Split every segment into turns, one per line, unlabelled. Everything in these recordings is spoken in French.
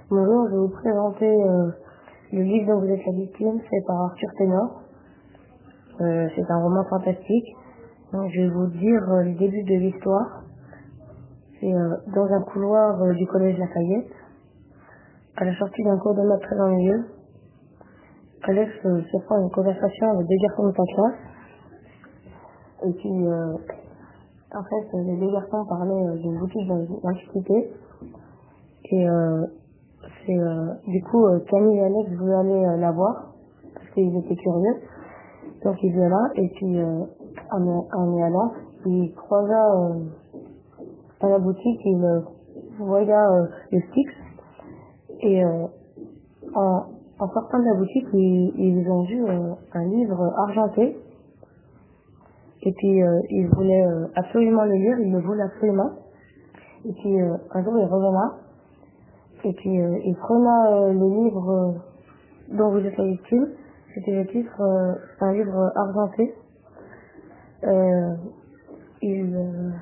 Bonjour, je vais vous présenter le livre dont vous êtes la victime, c'est par Arthur Ténor. C'est un roman fantastique. Donc, je vais vous dire le début de l'histoire. C'est dans un couloir du collège Lafayette, à la sortie d'un cours de maths très ennuyeux, Alex surprend une conversation avec deux garçons de sa classe. Et puis, en fait, les deux garçons parlaient d'une boutique d'antiquité. Et du coup, Camille et Alex voulaient aller la voir, parce qu'ils étaient curieux. Donc ils étaient là, et puis en y allant, il croisa à la boutique, il voya le Styx, et en sortant de la boutique, ils ont vu un livre argenté, et puis ils voulaient absolument le lire, ils le voulaient absolument. Et puis un jour il revena, et puis il prena le livre dont vous êtes la victime. C'était le titre, un livre argenté. Il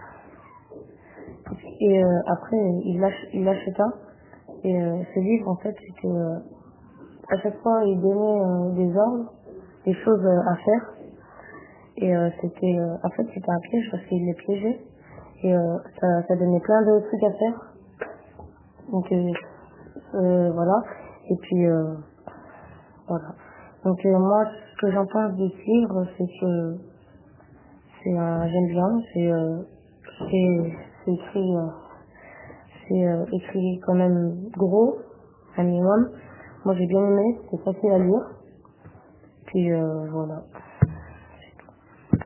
Après il l'acheta, et ce livre en fait c'était à chaque fois il donnait des ordres, des choses à faire, et c'était en fait c'était un piège parce qu'il les piégeait, et ça donnait plein de trucs à faire. Donc voilà. Et puis voilà. Donc moi, ce que j'en pense de ce livre, c'est que j'aime bien. C'est écrit, écrit quand même gros, un minimum. Moi j'ai bien aimé, c'est facile à lire. Puis voilà.